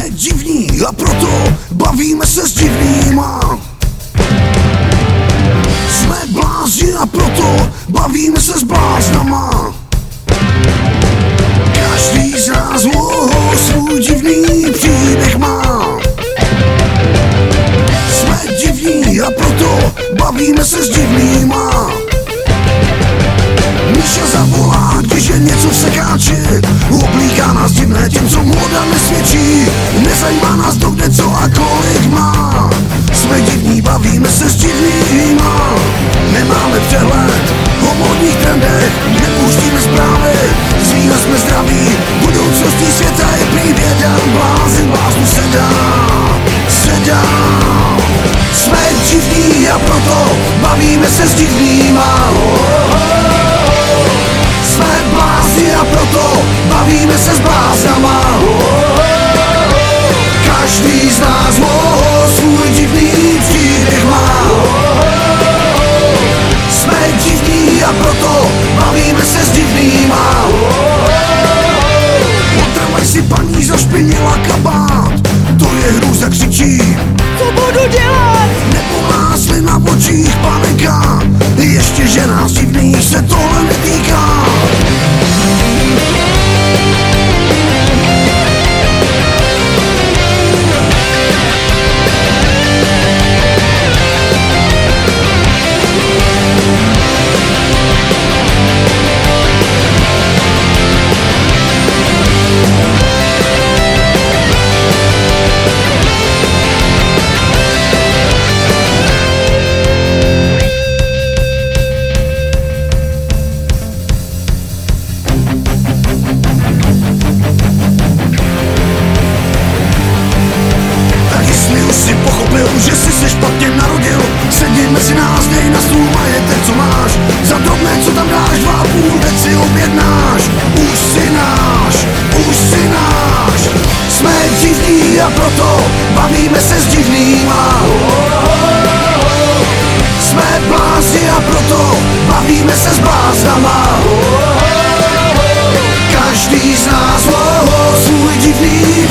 divní a proto bavíme se s divnýma. Jsme blázni a proto bavíme se s bláznama. Každý z nás svůj divný příběh má. Jsme divní a proto bavíme se s divnýma. Míša zavolá, když je něco v sekáči, oblíká nás divné tím, co móda nesvědčí. Nezajímá nás to, kde, co a kolik má. Jsme divní, bavíme se s divnýma. Nemáme přehled o módních trendech, nepouštíme zprávy, z vína jsme zdraví. Budoucností světa je prý věda, blázen bláznu sedá. Jsme divní a proto bavíme se s divnýma. Jsme blázni a proto bavíme se s bláznama. Každý z nás svůj divný příběh má. Jsme divní a proto bavíme se s divnýma. Otrvaj si paní zašpinila kabát, to je hrůza, křičí. Co budu dělat? Nebo má slina v očích panika, ještě že nás divných se tohle netýká. Že jsi se špatně narodil, sedni mezi nás, dej na stůl majetek, co máš. Za drobné, co tam dáš, 2,5 deci objednáš. Už si náš. Jsme divní a proto bavíme se s divnýma. Jsme blázni a proto bavíme se s bláznama. Každý z nás svůj divný